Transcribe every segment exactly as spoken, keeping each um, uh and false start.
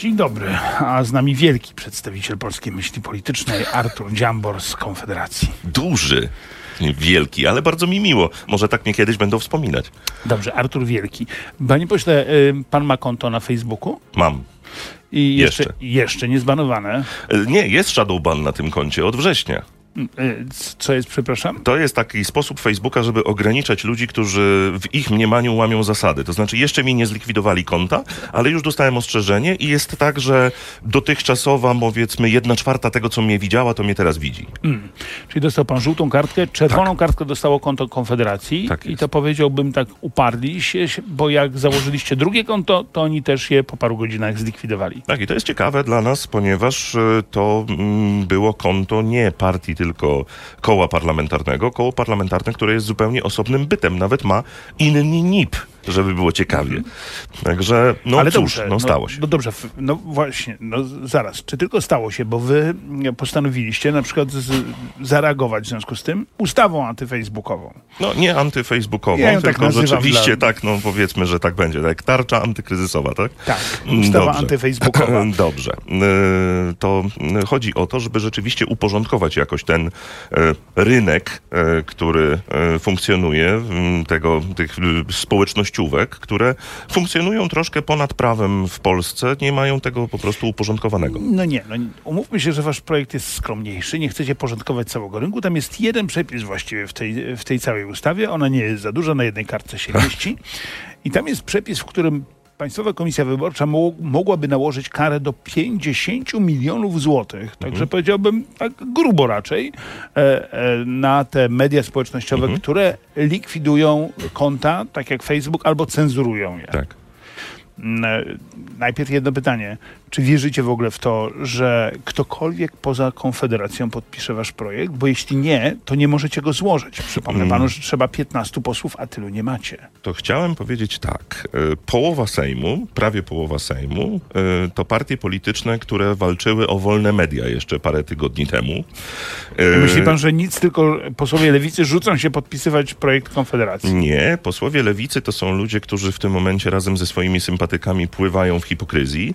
Dzień dobry, a z nami wielki przedstawiciel polskiej myśli politycznej, Artur Dziambor z Konfederacji. Duży, wielki, ale bardzo mi miło. Może tak mnie kiedyś będą wspominać. Dobrze, Artur Wielki. Panie pośle, pan ma konto na Facebooku? Mam. I jeszcze, Jeszcze. jeszcze nie zbanowane? Nie, jest shadowban na tym koncie od września. Co jest, przepraszam? To jest taki sposób Facebooka, żeby ograniczać ludzi, którzy w ich mniemaniu łamią zasady. To znaczy jeszcze mi nie zlikwidowali konta, ale już dostałem ostrzeżenie i jest tak, że dotychczasowa, powiedzmy, jedna czwarta tego, co mnie widziała, to mnie teraz widzi. Hmm. Czyli dostał pan żółtą kartkę, czerwoną tak. kartkę dostało konto Konfederacji tak i to powiedziałbym tak, uparli się, bo jak założyliście drugie konto, to oni też je po paru godzinach zlikwidowali. Tak, i to jest ciekawe dla nas, ponieważ to mm, było konto nie partii, tylko koła parlamentarnego. Koło parlamentarne, które jest zupełnie osobnym bytem. Nawet ma inny N I P, żeby było ciekawie. Mm. Także, no Ale cóż, dobrze, no stało się. No, no dobrze, no właśnie, no zaraz. Czy tylko stało się, bo wy postanowiliście na przykład z, zareagować w związku z tym ustawą antyfacebookową. No nie antyfacebookową, ja tylko tak rzeczywiście dla... tak, no powiedzmy, że tak będzie. Tak, tarcza antykryzysowa, tak? Tak, ustawa Dobrze. antyfacebookowa. Dobrze. To chodzi o to, żeby rzeczywiście uporządkować jakoś ten rynek, który funkcjonuje, tego, tych społecznościówek, które funkcjonują troszkę ponad prawem w Polsce, nie mają tego po prostu uporządkowanego. No nie, no umówmy się, że wasz projekt jest skromniejszy, nie chcecie porządkować całego rynku. Tam jest jeden przepis właściwie w tej, w tej całej ustawie, ona nie jest za duża, na jednej kartce się mieści i tam jest przepis, w którym Państwowa Komisja Wyborcza mo- mogłaby nałożyć karę do pięćdziesiąt milionów złotych, także mhm. powiedziałbym tak grubo raczej, e, e, na te media społecznościowe, mhm. które likwidują konta, tak jak Facebook, albo cenzurują je. Tak. E, najpierw jedno pytanie. Czy wierzycie w ogóle w to, że ktokolwiek poza Konfederacją podpisze wasz projekt? Bo jeśli nie, to nie możecie go złożyć. Przypomnę panu, że trzeba piętnastu posłów, a tylu nie macie. To chciałem powiedzieć tak. Połowa Sejmu, prawie połowa Sejmu, to partie polityczne, które walczyły o wolne media jeszcze parę tygodni temu. Myśli pan, że nic, tylko posłowie Lewicy rzucą się podpisywać projekt Konfederacji? Nie. Posłowie Lewicy to są ludzie, którzy w tym momencie razem ze swoimi sympatykami pływają w hipokryzji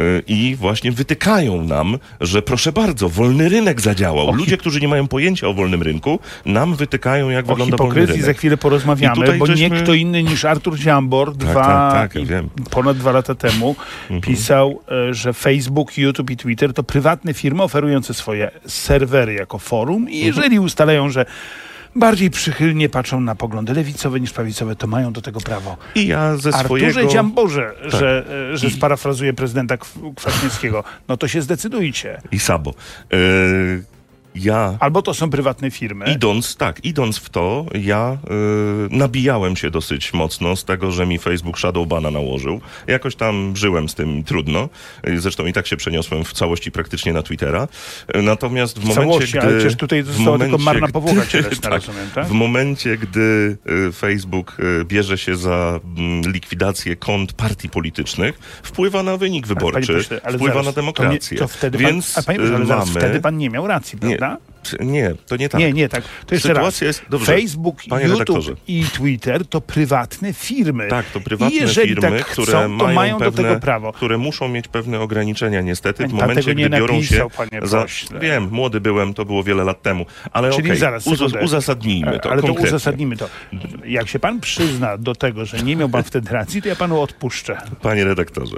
i właśnie wytykają nam, że proszę bardzo, wolny rynek zadziałał. O, Ludzie, którzy nie mają pojęcia o wolnym rynku, nam wytykają, jak o wygląda wolny rynek. O hipokryzji za chwilę porozmawiamy, bo żeśmy... nie kto inny niż Artur Dziambor tak, dwa, tak, tak, ja wiem. ponad dwa lata temu mhm. pisał, że Facebook, YouTube i Twitter to prywatne firmy oferujące swoje serwery jako forum i jeżeli mhm. ustalają, że bardziej przychylnie patrzą na poglądy lewicowe niż prawicowe, to mają do tego prawo. I ja ze swojego... Arturze Dziamborze, tak. że, że I... sparafrazuję prezydenta Kwaśniewskiego, no to się zdecydujcie. I Sabo. Yy... Ja, albo to są prywatne firmy. Idąc, tak, idąc w to, ja y, nabijałem się dosyć mocno z tego, że mi Facebook Shadowbana nałożył. Jakoś tam żyłem z tym trudno. Zresztą i tak się przeniosłem w całości praktycznie na Twittera. Natomiast w, w momencie, całości, gdy... ale przecież tutaj została tylko marna powłoka cielesna, tak, rozumiem, tak? W momencie, gdy y, Facebook y, bierze się za y, likwidację kont partii politycznych, wpływa na wynik wyborczy, ale, pośle, ale wpływa zaraz, na demokrację. To, nie, to wtedy Więc pan, a panie, ale mamy... zaraz, wtedy pan nie miał racji, prawda? Nie. Nie, to nie tak. Nie, nie tak. To jeszcze Sytuacja raz. Jest, dobrze, Facebook, YouTube redaktorze. I Twitter to prywatne firmy. Tak, to prywatne I jeżeli firmy, tak które chcą, to mają, mają pewne, do tego prawo. które muszą mieć pewne ograniczenia niestety w Pan momencie, gdy biorą napisał, się panie za... pośle. Wiem, młody byłem, to było wiele lat temu. Ale Czyli okej, zaraz, uz uzasadnijmy to Ale konkretnie. to uzasadnijmy to. Jak się pan przyzna do tego, że nie miał pan wtedy racji, to ja panu odpuszczę. Panie redaktorze.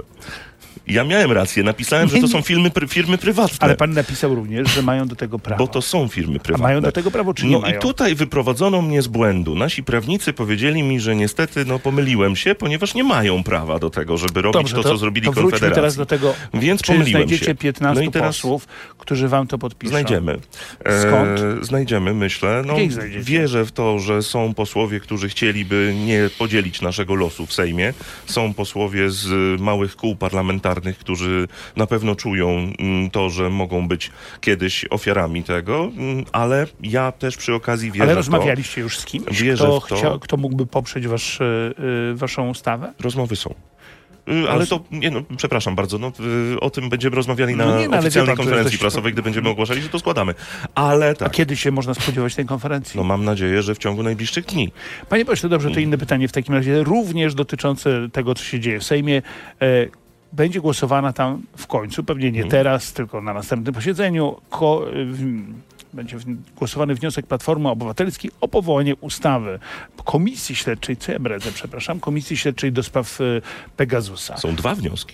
Ja miałem rację, napisałem, że to są firmy, pr firmy prywatne. Ale pan napisał również, że mają do tego prawo. Bo to są firmy prywatne. A mają do tego prawo, czy nie no mają? I tutaj wyprowadzono mnie z błędu. Nasi prawnicy powiedzieli mi, że niestety no, pomyliłem się, ponieważ nie mają prawa do tego, żeby robić Dobrze, to, to, co zrobili to Konfederacji. wróćmy teraz do tego, Więc czy pomyliłem znajdziecie się. piętnastu no i teraz... posłów, którzy wam to podpiszą. Znajdziemy. Skąd? E, znajdziemy, myślę. No, wierzę w to, że są posłowie, którzy chcieliby nie podzielić naszego losu w Sejmie. Są posłowie z małych kół parlamentarnych, którzy na pewno czują to, że mogą być kiedyś ofiarami tego, ale ja też przy okazji wierzę Ale w rozmawialiście to, już z kimś, wierzę kto, w to, chciał, kto mógłby poprzeć wasz, yy, waszą ustawę? Rozmowy są. Ale to, nie no, przepraszam bardzo, no, o tym będziemy rozmawiali na no nie, no, oficjalnej pan, konferencji to prasowej, gdy będziemy ogłaszali, że to składamy. Ale tak. A kiedy się można spodziewać tej konferencji? No mam nadzieję, że w ciągu najbliższych dni. Panie pośle, dobrze, to inne pytanie w takim razie, również dotyczące tego, co się dzieje w Sejmie. E, będzie głosowana tam w końcu, pewnie nie teraz, tylko na następnym posiedzeniu, ko, w, będzie głosowany wniosek Platformy Obywatelskiej o powołanie ustawy Komisji Śledczej, co ja bredzę, przepraszam, Komisji Śledczej do spraw Pegasusa. Są dwa wnioski.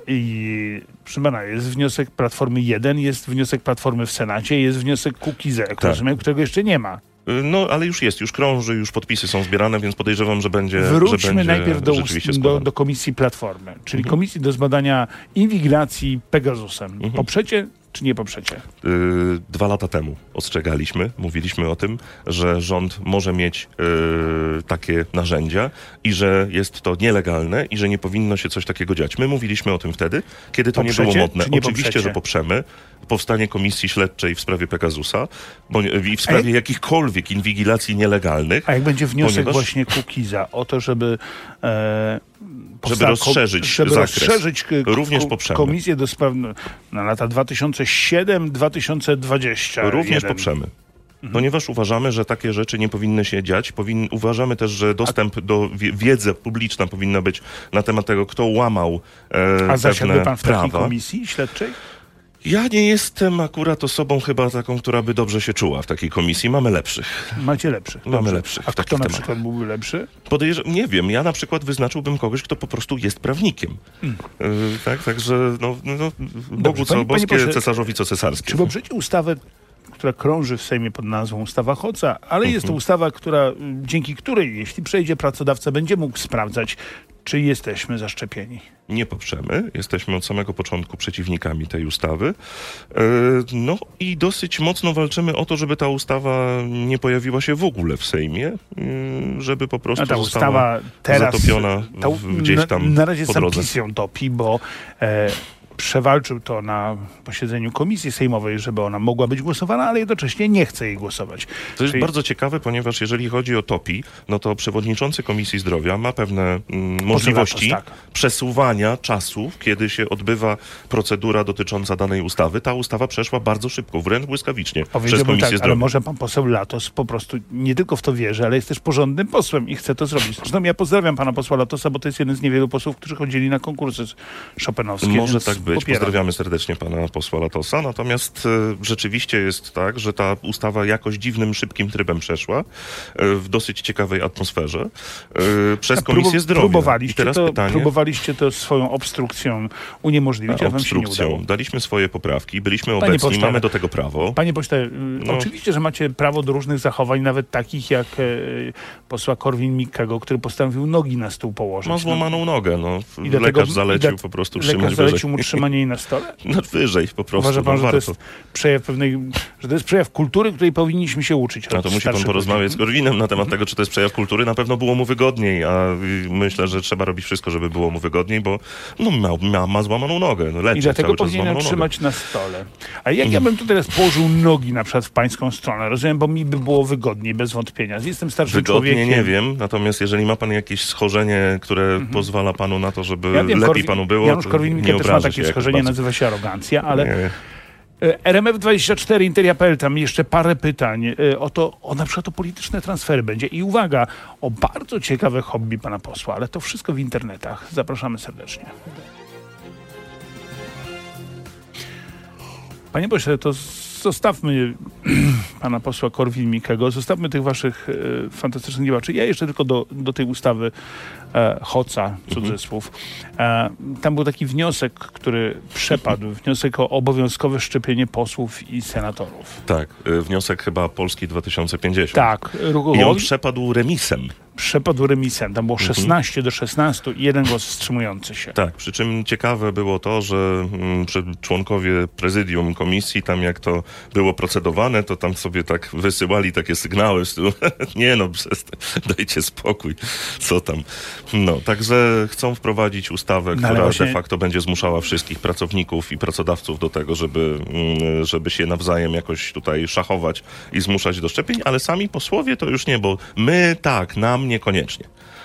I proszę pana, jest wniosek Platformy jeden, jest wniosek Platformy w Senacie, jest wniosek Kukiza, jak tak. rozumiem, którego jeszcze nie ma. No, ale już jest, już krąży, już podpisy są zbierane, więc podejrzewam, że będzie Wróćmy że będzie najpierw do, do, do Komisji Platformy, czyli mhm. Komisji do zbadania inwigilacji Pegasusem. Mhm. Poprzecie czy nie poprzecie? Yy, dwa lata temu ostrzegaliśmy, mówiliśmy o tym, że rząd może mieć yy, takie narzędzia i że jest to nielegalne i że nie powinno się coś takiego dziać. My mówiliśmy o tym wtedy, kiedy to poprzecie, nie było modne. Nie Oczywiście, poprzecie? że poprzemy powstanie Komisji Śledczej w sprawie Pegasusa bo, i w sprawie jak, jakichkolwiek inwigilacji nielegalnych. A jak będzie wniosek ponieważ... właśnie Kukiza o to, żeby e, żeby rozszerzyć żeby zakres. Rozszerzyć k- Również poprzemy. Komisję do spraw na lata dwa tysiące siódmy do dwa tysiące dwudziestego. Również poprzemy. Mhm. Ponieważ uważamy, że takie rzeczy nie powinny się dziać. Powin... Uważamy też, że dostęp A... do wie- wiedzy publiczna powinna być na temat tego, kto łamał e, A zasiadłby pan w prawa. takiej komisji śledczej? Ja nie jestem akurat osobą chyba taką, która by dobrze się czuła w takiej komisji. Mamy lepszych. Macie lepszych. Mamy dobrze. lepszych. A kto na przykład byłby lepszy? Podejrz- nie wiem. Ja na przykład wyznaczyłbym kogoś, kto po prostu jest prawnikiem. Hmm. Yy, tak, także no, no, Bogu co boskie, cesarzowi co cesarskie. Czy poprzecie ustawę, która krąży w Sejmie pod nazwą ustawa Hoca, ale jest to ustawa, która, dzięki której, jeśli przejdzie, pracodawca będzie mógł sprawdzać, czy jesteśmy zaszczepieni? Nie poprzemy. Jesteśmy od samego początku przeciwnikami tej ustawy. No i dosyć mocno walczymy o to, żeby ta ustawa nie pojawiła się w ogóle w Sejmie, żeby po prostu ta została ustawa teraz, zatopiona ta, gdzieś tam na, na razie po sam drodze. PiS ją topi, bo e, przewalczył to na posiedzeniu Komisji Sejmowej, żeby ona mogła być głosowana, ale jednocześnie nie chce jej głosować. To jest Czyli... bardzo ciekawe, ponieważ jeżeli chodzi o topi, no to przewodniczący Komisji Zdrowia ma pewne mm, możliwości tak. przesuwania czasu, kiedy się odbywa procedura dotycząca danej ustawy. Ta ustawa przeszła bardzo szybko, wręcz błyskawicznie przez Komisję tak, Zdrowia. Ale może pan poseł Latos po prostu nie tylko w to wierzy, ale jest też porządnym posłem i chce to zrobić. Zresztą ja pozdrawiam pana posła Latosa, bo to jest jeden z niewielu posłów, którzy chodzili na konkursy chopinowskie. Może tak być. Popieram. Pozdrawiamy serdecznie pana posła Latosa. Natomiast e, rzeczywiście jest tak, że ta ustawa jakoś dziwnym, szybkim trybem przeszła e, w dosyć ciekawej atmosferze e, przez A Komisję prób- Zdrowia. Próbowaliście, I teraz to, pytanie, próbowaliście to swoją obstrukcją uniemożliwić, a wam się nie udało. Daliśmy swoje poprawki, byliśmy Panie obecni, pośle, mamy do tego prawo. Panie pośle, No. oczywiście, że macie prawo do różnych zachowań, nawet takich jak e, posła Korwin-Mikkego, który postanowił nogi na stół położyć. Ma złamaną nogę, no. I do Lekarz tego, zalecił i da, po prostu lekarz trzymać zalecił wyżej. mu trzymanie jej na stole? No wyżej po prostu. Uważa pan, no, że to warto. jest przejaw pewnej, że to jest przejaw kultury, której powinniśmy się uczyć. No to musi pan porozmawiać z Korwinem na temat tego, czy to jest przejaw kultury. Na pewno było mu wygodniej, a myślę, że trzeba robić wszystko, żeby było mu wygodniej, bo no, ma, ma, ma złamaną nogę. No, leczy I dlatego cały czas powinienem złamaną trzymać nogę. na stole. A jak ja bym tu teraz położył nogi na przykład w pańską stronę, rozumiem, bo mi by było wygodniej, bez wątpienia. Jestem starszym Wygodnie człowiekiem. nie wiem, natomiast jeżeli ma pan jakieś schorzenie, które mhm. pozwala panu na to, żeby ja wiem, lepiej Korwin, panu było, Janusz to Korwin-Mikke nie też ma obrażę takie się schorzenie, bardzo. nazywa się arogancja, ale Nie. R M F dwadzieścia cztery, Interia kropka p l, tam jeszcze parę pytań o to, o na przykład o polityczne transfery będzie. I uwaga, o bardzo ciekawe hobby pana posła, ale to wszystko w internetach. Zapraszamy serdecznie. Panie pośle, to zostawmy pana posła Korwin-Mikkego, zostawmy tych waszych e, fantastycznych działaczy. Ja jeszcze tylko do, do tej ustawy e, Hoca, cudzysłów. E, tam był taki wniosek, który przepadł. Wniosek o obowiązkowe szczepienie posłów i senatorów. Tak, y, wniosek chyba Polski dwa tysiące pięćdziesiąt. Tak. Ruchu I on przepadł remisem. Przepadł remisem. Tam było szesnaście do szesnastu i jeden głos wstrzymujący się. Tak, przy czym ciekawe było to, że mm, członkowie prezydium komisji, tam jak to było procedowane, to tam sobie tak wysyłali takie sygnały w stylu nie no, przestań, dajcie spokój, co tam. No, także chcą wprowadzić ustawę, No, która właśnie... de facto będzie zmuszała wszystkich pracowników i pracodawców do tego, żeby, mm, żeby się nawzajem jakoś tutaj szachować i zmuszać do szczepień, ale sami posłowie to już nie, bo my tak, nam niekoniecznie.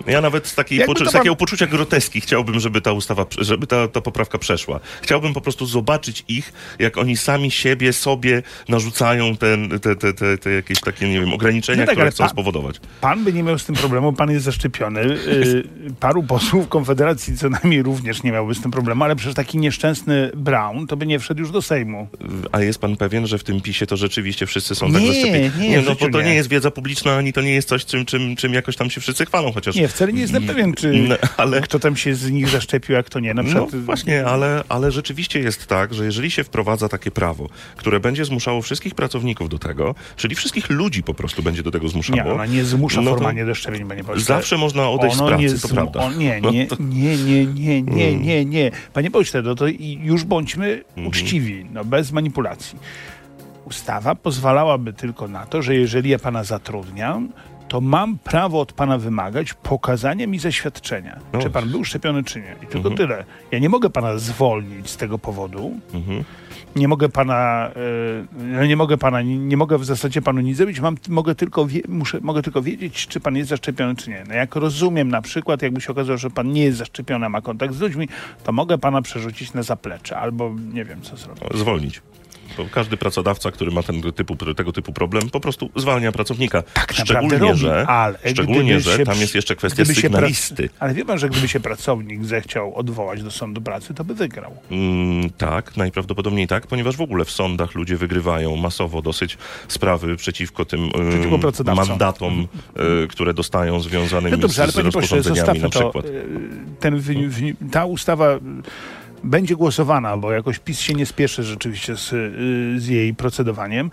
Ja nawet z, takiej poczu- z takiego poczucia groteski chciałbym, żeby ta ustawa, żeby ta, ta poprawka przeszła. Chciałbym po prostu zobaczyć ich, jak oni sami siebie, sobie narzucają ten, te, te, te, te jakieś takie, nie wiem, ograniczenia, no tak, które chcą pan, spowodować. Pan by nie miał z tym problemu, pan jest zaszczepiony. Yy, paru posłów Konfederacji co najmniej również nie miałby z tym problemu, ale przecież taki nieszczęsny Braun to by nie wszedł już do Sejmu. A jest pan pewien, że w tym PiSie to rzeczywiście wszyscy są nie, tak zaszczepieni? Nie, nie, no bo to nie. nie jest wiedza publiczna, ani to nie jest coś, czym, czym, czym jakoś tam się wszyscy chwalą, chociaż... Nie, wcale nie jestem pewien, czy no, ale... kto tam się z nich zaszczepił, jak to nie. Na przykład... No właśnie, ale, ale rzeczywiście jest tak, że jeżeli się wprowadza takie prawo, które będzie zmuszało wszystkich pracowników do tego, czyli wszystkich ludzi po prostu będzie do tego zmuszało... Nie, ona nie zmusza no formalnie do szczepień, panie pośle. Zawsze można odejść ono z pracy, nie to prawda. On, nie, nie, no to... nie, nie, nie, nie, nie, nie. Panie pośle, no to już bądźmy mm. uczciwi, no bez manipulacji. Ustawa pozwalałaby tylko na to, że jeżeli ja pana zatrudniam, to mam prawo od pana wymagać pokazania mi zaświadczenia, no. czy pan był szczepiony, czy nie. I tylko mhm. tyle. Ja nie mogę pana zwolnić z tego powodu. Mhm. Nie mogę pana, yy, nie mogę pana, nie, nie mogę w zasadzie panu nic zrobić. Mam, mogę, tylko wie, muszę, mogę tylko wiedzieć, czy pan jest zaszczepiony, czy nie. No jak rozumiem na przykład, jakby się okazało, że pan nie jest zaszczepiony, a ma kontakt z ludźmi, to mogę pana przerzucić na zaplecze albo nie wiem, co zrobić. Zwolnić. Bo każdy pracodawca, który ma ten typu, tego typu problem, po prostu zwalnia pracownika. Tak szczególnie, robi, że, ale szczególnie że tam jest jeszcze kwestia sygnalisty. Ale wie pan, że gdyby się pracownik zechciał odwołać do sądu pracy, to by wygrał. Mm, tak, najprawdopodobniej tak, ponieważ w ogóle w sądach ludzie wygrywają masowo dosyć sprawy przeciwko tym przeciwko um, mandatom, y, które dostają związanym no dobrze, z, z rozporządzeniami na przykład. To, ten, w, w, ta ustawa będzie głosowana, bo jakoś PiS się nie spieszy rzeczywiście z, z jej procedowaniem.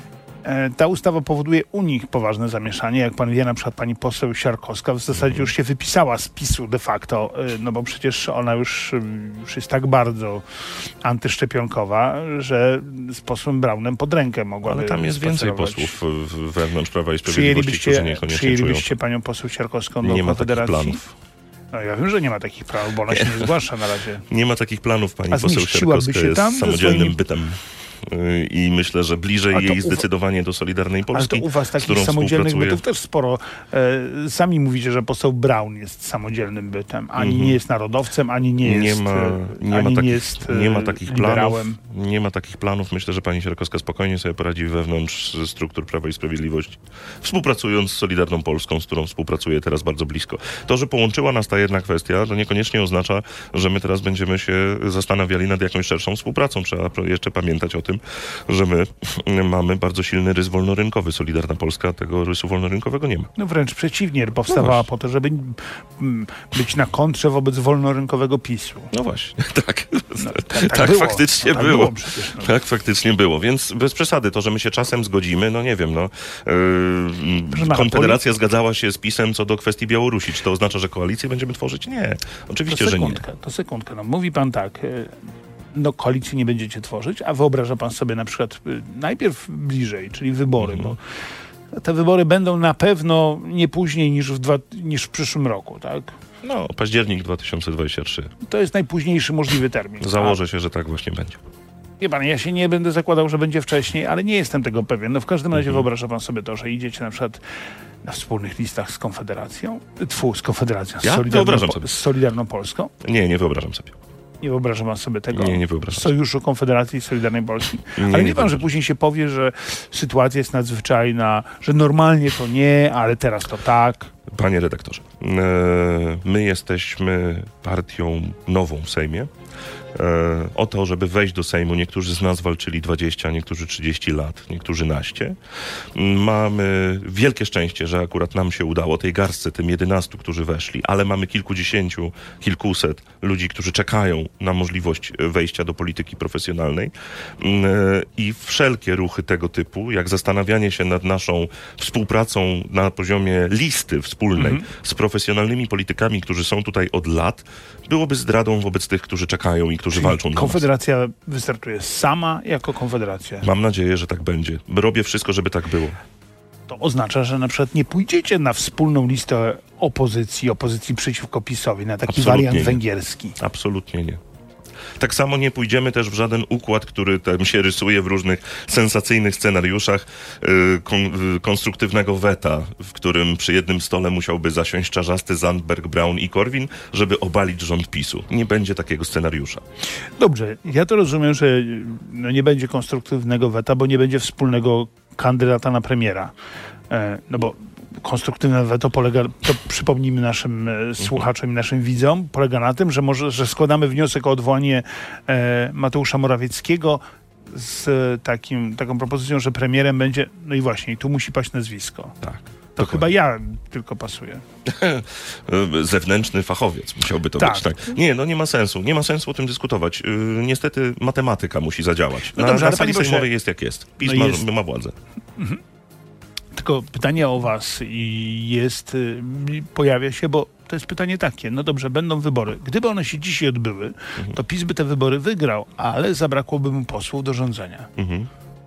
Ta ustawa powoduje u nich poważne zamieszanie. Jak pan wie, na przykład pani poseł Siarkowska w zasadzie już się wypisała z PiSu de facto, no bo przecież ona już, już jest tak bardzo antyszczepionkowa, że z posłem Braunem pod rękę mogła. Ale tam jest więcej posłów wewnątrz Prawa i Sprawiedliwości, którzy niekoniecznie przyjęlibyście czują. panią poseł Siarkowską do nie Konfederacji? Ma takich planów. No ja wiem, że nie ma takich planów, bo ona się nie zgłasza na razie. Nie ma takich planów, pani poseł Siarkowska jest tam samodzielnym swoimi... bytem. I myślę, że bliżej jej zdecydowanie do Solidarnej Polski. Ale to u was takich samodzielnych bytów też sporo. E, sami mówicie, że poseł Braun jest samodzielnym bytem. Ani mm-hmm. nie jest narodowcem, ani nie jest nie ma, nie ani ma takich, nie jest nie ma takich planów. Nie ma takich planów. Myślę, że pani Siarkowska spokojnie sobie poradzi wewnątrz struktur Prawa i Sprawiedliwości. Współpracując z Solidarną Polską, z którą współpracuje teraz bardzo blisko. To, że połączyła nas ta jedna kwestia, to niekoniecznie oznacza, że my teraz będziemy się zastanawiali nad jakąś szerszą współpracą. Trzeba jeszcze pamiętać o tym, że my mamy bardzo silny rys wolnorynkowy. Solidarna Polska tego rysu wolnorynkowego nie ma. No wręcz przeciwnie, powstawała no po to, żeby być na kontrze wobec wolnorynkowego PiSu. No właśnie, tak. No, tak, tak, tak było. faktycznie no, tak było. było przecież, no. Tak faktycznie było, więc bez przesady. To, że my się czasem zgodzimy, no nie wiem, no. Yy, Konfederacja zgadzała się z PiS-em co do kwestii Białorusi. Czy to oznacza, że koalicję będziemy tworzyć? Nie. Oczywiście, to że nie. To sekundkę. No, mówi pan tak... Yy... no koalicji nie będziecie tworzyć, a wyobraża pan sobie na przykład y, najpierw bliżej, czyli wybory, mm-hmm. bo te wybory będą na pewno nie później niż w, dwa, niż w przyszłym roku, tak? No, październik dwa tysiące dwudziesty trzeci. To jest najpóźniejszy możliwy termin. Założę się, że tak właśnie będzie. Wie pan, ja się nie będę zakładał, że będzie wcześniej, ale nie jestem tego pewien. No w każdym razie mm-hmm. wyobraża pan sobie to, że idziecie na przykład na wspólnych listach z Konfederacją, tfu, z Konfederacją, z, ja? Solidarną, po, z Solidarną Polską. Nie, nie wyobrażam sobie. Nie wyobrażam pan sobie tego nie, nie wyobrażam Sojuszu Konfederacji i Solidarnej Polski. Nie, ale nie wie pan, że później się powie, że sytuacja jest nadzwyczajna, że normalnie to nie, ale teraz to tak. Panie redaktorze, my jesteśmy partią nową w Sejmie. O to, żeby wejść do Sejmu, niektórzy z nas walczyli dwadzieścia, niektórzy trzydzieści lat, niektórzy naście. Mamy wielkie szczęście, że akurat nam się udało, tej garstce, tym jedenastu, którzy weszli, ale mamy kilkudziesięciu, kilkuset ludzi, którzy czekają na możliwość wejścia do polityki profesjonalnej i wszelkie ruchy tego typu, jak zastanawianie się nad naszą współpracą na poziomie listy wspólnej mhm. z profesjonalnymi politykami, którzy są tutaj od lat, byłoby zdradą wobec tych, którzy czekają i którzy Czyli walczą. Konfederacja wystartuje sama jako Konfederacja. Mam nadzieję, że tak będzie. Robię wszystko, żeby tak było. To oznacza, że na przykład nie pójdziecie na wspólną listę opozycji, opozycji przeciwko PiS-owi, na taki Absolutnie wariant nie. węgierski. Absolutnie nie. Tak samo nie pójdziemy też w żaden układ, który tam się rysuje w różnych sensacyjnych scenariuszach yy, kon, yy, konstruktywnego weta, w którym przy jednym stole musiałby zasiąść Czarzasty, Zandberg, Braun i Korwin, żeby obalić rząd PiSu. Nie będzie takiego scenariusza. Dobrze, ja to rozumiem, że no nie będzie konstruktywnego weta, bo nie będzie wspólnego kandydata na premiera. E, no bo konstruktywne weto polega, to przypomnijmy naszym e, słuchaczom i naszym widzom, polega na tym, że, może, że składamy wniosek o odwołanie e, Mateusza Morawieckiego z takim, taką propozycją, że premierem będzie, no i właśnie, tu musi paść nazwisko. Tak. To Dokładnie. Chyba ja tylko pasuję. Zewnętrzny fachowiec musiałby to tak. być. Tak. Nie, no nie ma sensu. Nie ma sensu o tym dyskutować. Yy, niestety matematyka musi zadziałać. No na, dobrze, na sali pośle... sejmowej jest jak jest. PiS no ma, jest... ma władzę. Mhm. Tylko pytanie o was i jest, y, pojawia się, bo to jest pytanie takie, no dobrze, będą wybory. Gdyby one się dzisiaj odbyły, mhm. to PiS by te wybory wygrał, ale zabrakłoby mu posłów do rządzenia. Mhm.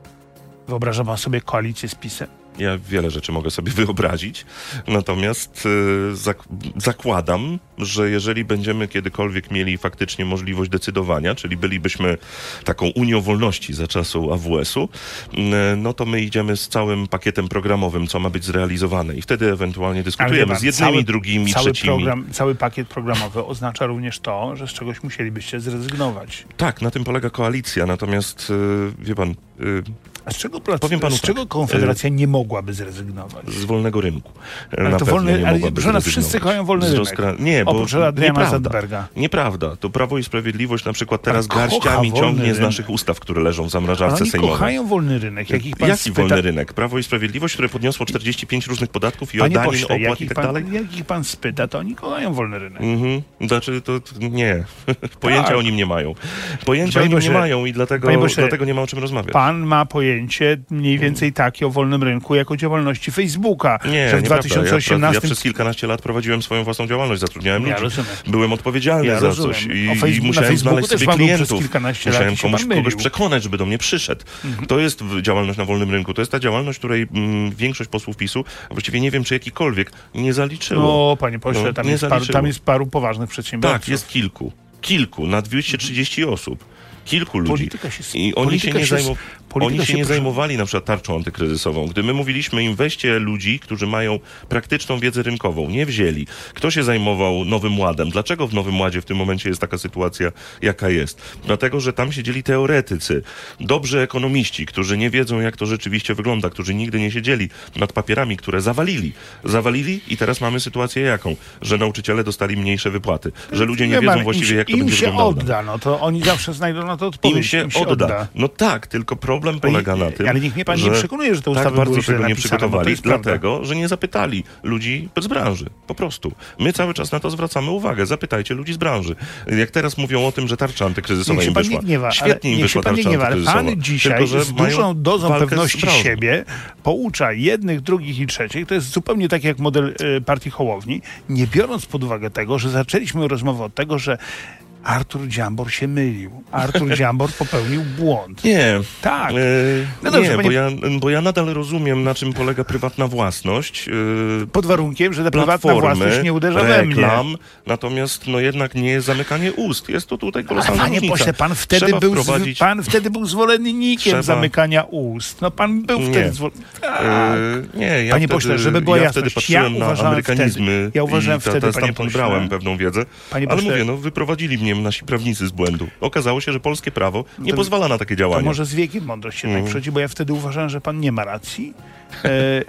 Wyobraża pan sobie koalicję z PiS-em? Ja wiele rzeczy mogę sobie wyobrazić, natomiast y, zak zakładam, że jeżeli będziemy kiedykolwiek mieli faktycznie możliwość decydowania, czyli bylibyśmy taką Unią Wolności za czasu A W S-u, y, no to my idziemy z całym pakietem programowym, co ma być zrealizowane i wtedy ewentualnie dyskutujemy pan, z jednymi, cały, drugimi, cały trzecimi. Program, cały pakiet programowy oznacza również to, że z czegoś musielibyście zrezygnować. Tak, na tym polega koalicja, natomiast y, wie pan... Y, A z czego, powiem panu z czego tak, Konfederacja nie mogłaby zrezygnować? Z wolnego rynku. Ale na to wolny, ale żona wszyscy kochają wolny rynek. Rozkra... Nie, bo oprócz Adriana Zandberga. Nieprawda. To Prawo i Sprawiedliwość na przykład teraz garściami ciągnie rynek. z naszych ustaw, które leżą w zamrażarce ale oni sejmowej. kochają wolny rynek. Jak pan Jaki spyta... wolny rynek? Prawo i Sprawiedliwość, które podniosło czterdzieści pięć różnych podatków i Panie danin, pośle, opłat i tak pan, dalej? Jak ich pan spyta, to oni kochają wolny rynek. Mhm. Znaczy to nie. Pojęcia tak. o nim nie mają. Pojęcia Panie o nim Boże, nie mają i dlatego, Boże, dlatego nie ma o czym rozmawiać. Pan ma pojęcie mniej więcej takie o wolnym rynku, jak o działalności Facebooka. Nie, że w dwa tysiące osiemnastym... Ja, ja przez kilkanaście lat prowadziłem swoją własną działalność, zatrudniałem ja ludzi. Rozumiem. Byłem odpowiedzialny ja za rozumiem. coś i, Face... i musiałem znaleźć sobie klientów. Musiałem komuś, kogoś mylił. przekonać, żeby do mnie przyszedł. Mhm. To jest działalność na wolnym rynku. To jest ta działalność, której mm, większość posłów PiSu, a właściwie nie wiem, czy jakikolwiek, nie zaliczyło. No, panie pośle, no, tam, jest paru, tam jest paru poważnych przedsiębiorców. Tak, jest kilku. Kilku, na dwieście trzydzieści osób. Kilku ludzi. Polityka się, I oni się nie, się, zajmu, oni się się nie zajmowali na przykład tarczą antykryzysową. Gdy my mówiliśmy im, weźcie ludzi, którzy mają praktyczną wiedzę rynkową, nie wzięli. Kto się zajmował Nowym Ładem? Dlaczego w Nowym Ładzie w tym momencie jest taka sytuacja, jaka jest? Dlatego, że tam siedzieli teoretycy, dobrzy ekonomiści, którzy nie wiedzą, jak to rzeczywiście wygląda, którzy nigdy nie siedzieli nad papierami, które zawalili. Zawalili i teraz mamy sytuację jaką? Że nauczyciele dostali mniejsze wypłaty. Że ludzie nie, nie wiedzą właściwie, jak to będzie wyglądało. Im się odda, no to oni zawsze znajdą na to odpowiedź. Im się, im się odda. odda. No tak, tylko problem polega na tym, ale niech mnie pan nie przekonuje, że te ustawy tak bardzo były źle tego nie napisane, przygotowali, dlatego, prawda. że nie zapytali ludzi z branży. Po prostu. My cały czas na to zwracamy uwagę. Zapytajcie ludzi z branży. Jak teraz mówią o tym, że tarcza antykryzysowa im wyszła. Gniewa, Świetnie im wyszła tarcza gniewa, antykryzysowa. Pan dzisiaj tylko, że z dużą dozą pewności siebie poucza jednych, drugich i trzecich. To jest zupełnie tak jak model y, partii Hołowni, nie biorąc pod uwagę tego, że zaczęliśmy rozmowę od tego, że Artur Dziambor się mylił. Artur Dziambor popełnił błąd. Nie. Tak. E, no dobrze, nie, panie... bo, ja, bo ja nadal rozumiem, na czym polega prywatna własność. E, Pod warunkiem, że ta prywatna własność nie uderza we mnie. Reklam, natomiast no jednak nie jest zamykanie ust. Jest to tutaj kolosalna Panie różnica. Pośle, pan wtedy, był, wprowadzić... pan wtedy był zwolennikiem Trzeba... zamykania ust. No pan był nie. wtedy zwolennikiem. Tak. E, nie, ja panie wtedy, Pośle, żeby była ja jasność, wtedy patrzyłem ja na amerykanizmy wtedy, ja uważałem i ta, wtedy, ta, panie stamtąd Pośle, brałem pewną wiedzę. Panie ale Pośle, mówię, no wyprowadzili mnie nasi prawnicy z błędu. Okazało się, że polskie prawo nie to, pozwala na takie działania. To może z wiekiem mądrość się mm. tak przychodzi, bo ja wtedy uważałem, że pan nie ma racji. E,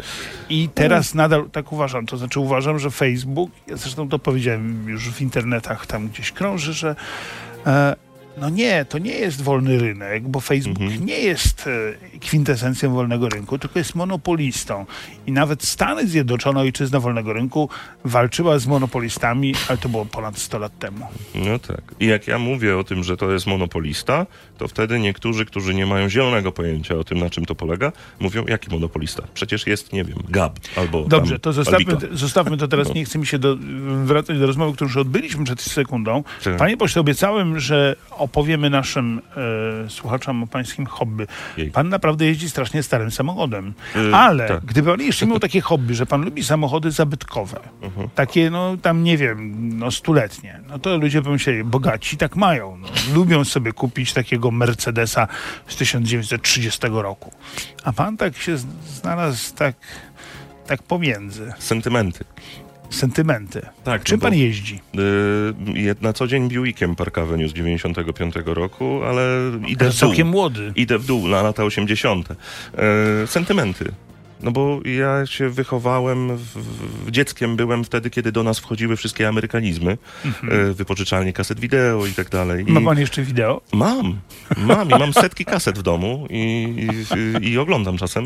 I teraz nadal tak uważam. To znaczy uważam, że Facebook, ja zresztą to powiedziałem już w internetach, tam gdzieś krąży, że e, no nie, to nie jest wolny rynek, bo Facebook mm-hmm. nie jest e, kwintesencją wolnego rynku, tylko jest monopolistą. I nawet Stany Zjednoczone, ojczyzna wolnego rynku, walczyła z monopolistami, ale to było ponad sto lat temu. No tak. I jak ja mówię o tym, że to jest monopolista, to wtedy niektórzy, którzy nie mają zielonego pojęcia o tym, na czym to polega, mówią, jaki monopolista? Przecież jest, nie wiem, Gap albo Dobrze, tam to zostawmy, zostawmy to teraz. No. Nie chce mi się do, wracać do rozmowy, którą już odbyliśmy przed sekundą. Tak. Panie pośle, obiecałem, że opowiemy naszym e, słuchaczom o pańskim hobby. Jej. Pan naprawdę jeździ strasznie starym samochodem. Yy, Ale tak. gdyby pan jeszcze miał takie hobby, że pan lubi samochody zabytkowe, uh-huh. takie, no tam nie wiem, no stuletnie, no to ludzie pomyśleli, bogaci tak mają. No, lubią sobie kupić takiego Mercedesa z tysiąc dziewięćset trzydziestego roku. A pan tak się znalazł tak, tak pomiędzy. Sentymenty. Sentymenty. Tak, czym no pan jeździ? Yy, na co dzień Buickiem Park Avenue z dziewięćdziesiątego piątego roku, ale idę w dół. Całkiem młody. Idę w dół na lata osiemdziesiąte. Yy, sentymenty. No bo ja się wychowałem, w, w, dzieckiem byłem wtedy, kiedy do nas wchodziły wszystkie amerykanizmy, mhm. y, wypożyczalnie kaset wideo i tak dalej. Ma pan jeszcze wideo? Mam, mam i mam setki kaset w domu i, i, i oglądam czasem.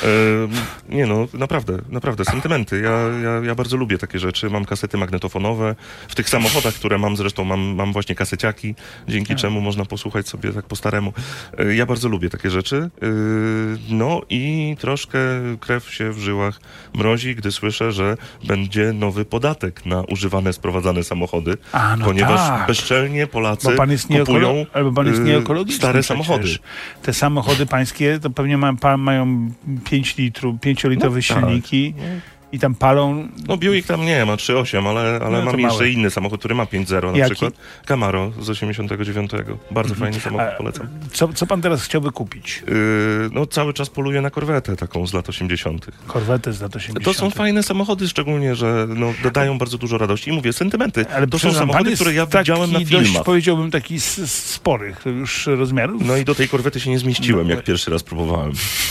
Y, nie no, naprawdę, naprawdę, sentymenty. Ja, ja, ja bardzo lubię takie rzeczy. Mam kasety magnetofonowe. W tych samochodach, które mam zresztą, mam, mam właśnie kaseciaki, dzięki A. czemu można posłuchać sobie tak po staremu. Y, ja bardzo lubię takie rzeczy. Y, no i troszkę krew się w żyłach mrozi, gdy słyszę, że będzie nowy podatek na używane, sprowadzane samochody, A, no ponieważ tak. bezczelnie Polacy bo pan jest kupują albo pan jest nieekologiczny stare przecież. samochody. Te samochody pańskie to pewnie mają, mają pięć litrów, pięciolitrowe no, silniki. Tak. I tam palą... No Buick tam nie ma, trzy osiem, ale, ale no, mam jeszcze małe. inny samochód, który ma pięć zero na Jaki? przykład. Camaro z osiemdziesiątego dziewiątego. Bardzo mhm. fajny samochód, polecam. Co, co pan teraz chciałby kupić? Yy, no cały czas poluję na korwetę taką z lat osiemdziesiątych. Korwetę z lat osiemdziesiątych. To są fajne samochody, szczególnie, że no, dodają bardzo dużo radości. I mówię, sentymenty. Ale to są samochody, które ja widziałem na filmach. Dość, powiedziałbym, taki sporych już rozmiarów. No i do tej korwety się nie zmieściłem, no, jak pierwszy raz próbowałem.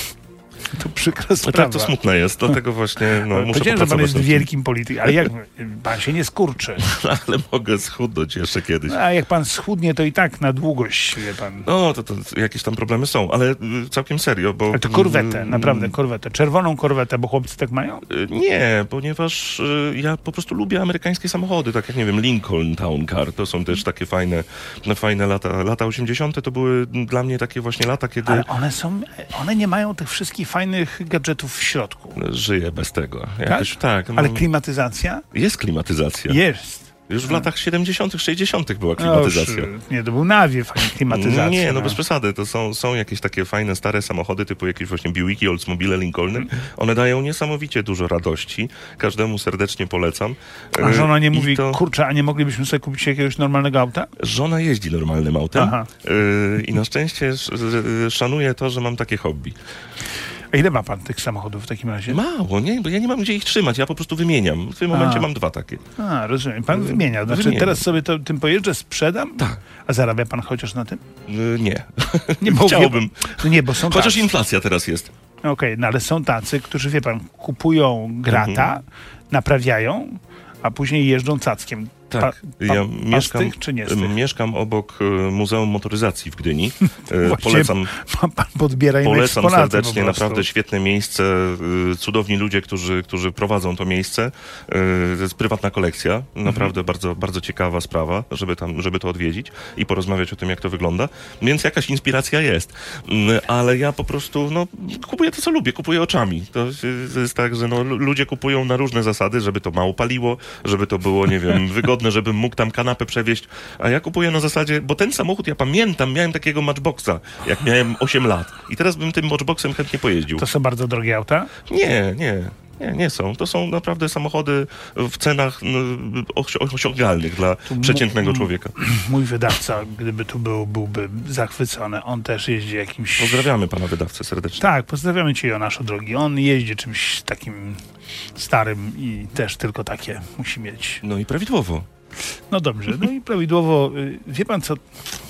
To przykra sprawa. Tak, to smutne jest, dlatego właśnie no, muszę powiedziałem, że pan jest wielkim politykiem, ale jak pan się nie skurczy. Ale mogę schudnąć jeszcze kiedyś. No, a jak pan schudnie, to i tak na długość, wie pan. No, to, to jakieś tam problemy są, ale całkiem serio, bo... Ale to korwetę, naprawdę korwetę. Czerwoną korwetę, bo chłopcy tak mają? Nie, ponieważ ja po prostu lubię amerykańskie samochody, tak jak, nie wiem, Lincoln Town Car, to są też takie fajne, fajne lata. Lata osiemdziesiąte to były dla mnie takie właśnie lata, kiedy... Ale one są, one nie mają tych wszystkich fajnych gadżetów w środku. Żyję bez tego. Jakoś, tak? tak no. Ale klimatyzacja? Jest klimatyzacja. Jest. Już w latach siedemdziesiątych, sześćdziesiątych była klimatyzacja. No, nie, to był nawiew, a nie klimatyzacja. Nie, no, no bez przesady. To są, są jakieś takie fajne, stare samochody, typu jakieś właśnie Buicki, Oldsmobile, Lincolny. Mm. One dają niesamowicie dużo radości. Każdemu serdecznie polecam. A żona nie mówi, to... kurczę, a nie moglibyśmy sobie kupić jakiegoś normalnego auta? Żona jeździ normalnym autem. Yy, I na szczęście szanuje to, że mam takie hobby. A ile ma pan tych samochodów w takim razie? Mało, nie, bo ja nie mam gdzie ich trzymać, ja po prostu wymieniam. W tym momencie a. mam dwa takie. A, rozumiem. Pan wymienia. Znaczy wymieniam. Teraz sobie to, tym pojeżdżę, sprzedam? Tak. A zarabia pan chociaż na tym? Yy, nie. Nie bo chciałbym. No nie, bo są Chociaż tacy. inflacja teraz jest. Okej, okay, no ale są tacy, którzy, wie pan, kupują grata, mhm. naprawiają, a później jeżdżą cackiem. Tak, pa, pa, ja pa mieszkam, tych, czy nie mieszkam obok Muzeum Motoryzacji w Gdyni. Polecam, pan podbiera polecam serdecznie, naprawdę świetne miejsce, cudowni ludzie, którzy, którzy prowadzą to miejsce. To jest prywatna kolekcja, naprawdę mhm. bardzo, bardzo ciekawa sprawa, żeby tam, żeby to odwiedzić i porozmawiać o tym, jak to wygląda. Więc jakaś inspiracja jest, ale ja po prostu no, kupuję to, co lubię, kupuję oczami. To jest tak, że no, ludzie kupują na różne zasady, żeby to mało paliło, żeby to było, nie wiem, wygodne, żebym mógł tam kanapę przewieźć, a ja kupuję na zasadzie, bo ten samochód, ja pamiętam, miałem takiego Matchboxa, jak miałem osiem lat i teraz bym tym Matchboxem chętnie pojeździł. To są bardzo drogie auta? Nie, nie. Nie, nie są. To są naprawdę samochody w cenach no, osiągalnych dla tu przeciętnego m- człowieka. Mój wydawca, gdyby tu był, byłby zachwycony. On też jeździ jakimś... Pozdrawiamy pana wydawcę serdecznie. Tak, pozdrawiamy cię, Jonaszu drogi. On jeździ czymś takim starym i też tylko takie musi mieć. No i prawidłowo. No dobrze, no i prawidłowo. Wie pan co...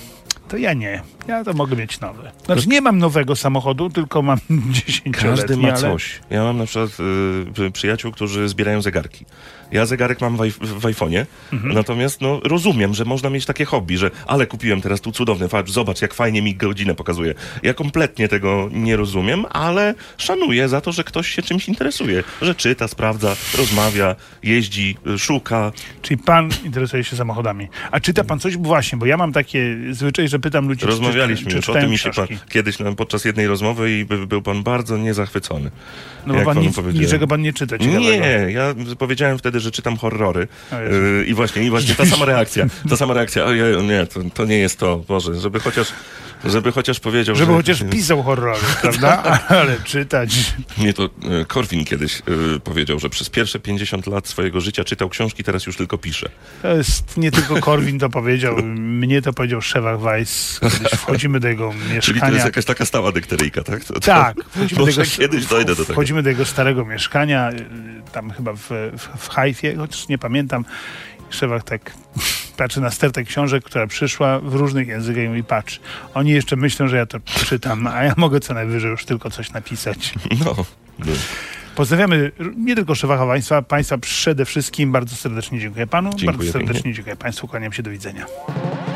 To ja nie. Ja to mogę mieć nowe. Znaczy nie mam nowego samochodu, tylko mam dziesięcioletni. Każdy ma ale... coś. Ja mam na przykład y, przyjaciół, którzy zbierają zegarki. Ja zegarek mam w, w iPhone'ie, mhm. natomiast no, rozumiem, że można mieć takie hobby, że ale kupiłem teraz tu cudowny, zobacz jak fajnie mi godzinę pokazuje. Ja kompletnie tego nie rozumiem, ale szanuję za to, że ktoś się czymś interesuje, że czyta, sprawdza, rozmawia, jeździ, szuka. Czyli pan interesuje się samochodami. A czyta pan coś? Właśnie, bo ja mam takie zwyczaj, że pytam ludzi, czy rozmawialiśmy czy, już czy o tym mi się pan, książki. kiedyś no, podczas jednej rozmowy i by, był pan bardzo niezachwycony. No bo pan nic, niczego pan nie czyta ciekawego. Nie, ja powiedziałem wtedy, że czytam horrory yy, i właśnie, i właśnie ta sama reakcja, ta sama reakcja, ojej, nie, to, to nie jest to, Boże, żeby chociaż, żeby chociaż powiedział, żeby że... chociaż pisał horrory, prawda? Ale czytać... Nie, to y, Korwin kiedyś y, powiedział, że przez pierwsze pięćdziesiąt lat swojego życia czytał książki, teraz już tylko pisze. To jest, nie tylko Korwin to powiedział, mnie to powiedział Szewach Weiss, kiedyś wchodzimy do jego mieszkania. Czyli to jest jakaś taka stała dykteryjka, tak? To, to, tak. Wchodzimy do jego, kiedyś dojdę do tego. Wchodzimy do jego starego mieszkania, tam chyba w, w, w Hajfie, chociaż nie pamiętam. Szewach tak patrzy na stertę książek, która przyszła w różnych językach i mówi, patrz, oni jeszcze myślą, że ja to czytam, a ja mogę co najwyżej już tylko coś napisać. No. no. Pozdrawiamy nie tylko Szewacha Państwa, Państwa przede wszystkim bardzo serdecznie dziękuję Panu, Dziękuję bardzo serdecznie pięknie. dziękuję Państwu, kłaniam się, do widzenia.